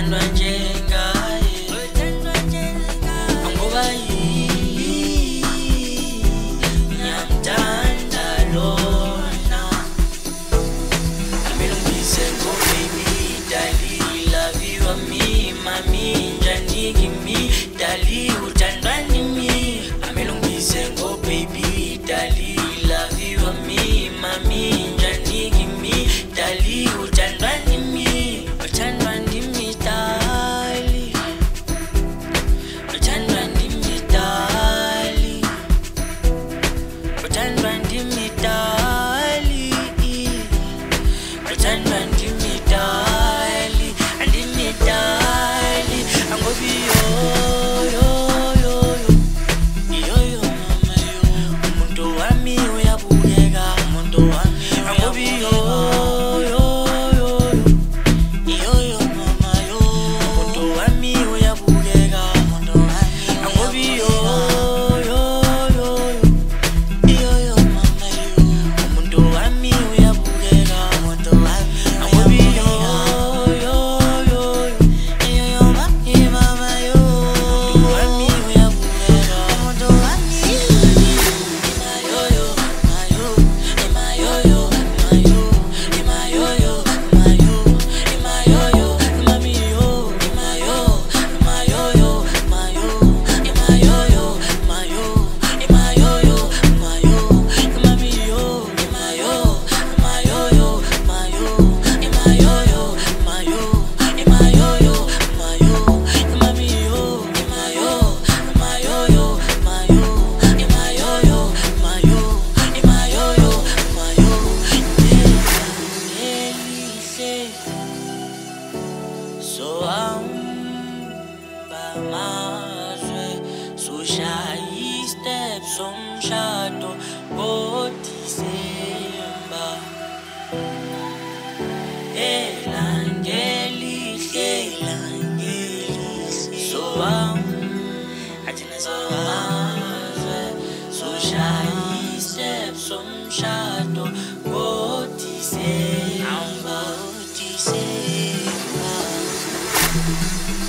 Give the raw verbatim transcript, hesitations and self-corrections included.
uthandwa njengaye ngoba yini ngiyamthanda lona amelungise ngo baby dali love you me mami njani kimi dali uthandwa nimi amelungise ngo baby dali love you me mami njani kimi dali uthandwa nimi uthandwa nimi dali uthandwa nimi dali uthandwa nimi dali uthandwa nimi dali andimi dali angobi yo yo yo yo yo mama yo umuntu wami uyabukeka umuntu wami angobi yo yo yo yo yo mama yo umuntu wami uyabukeka umuntu wami angobi yo yo yo yo yo mama yo umuntu wami uyabukeka umuntu wami angobi yo yo yo yo mama yo umuntu wami uyabukeka umuntu wami yo yo mayo mayo yo mayo mayo yo mayo mayo yo mami yo mayo mayo yo mayo mayo yo mayo mayo yo mayo mami yo mayo mayo yo mayo mayo yo mayo mayo yo mayo mami yo mayo mayo yo mayo mayo yo mayo mayo yo mayo elihle so amba mazwe sushaya steps somshado ngoDisemba elangelihle elangelihle so amba athina so mazwe sushaya steps somshado ngoDisemba ngoDisemba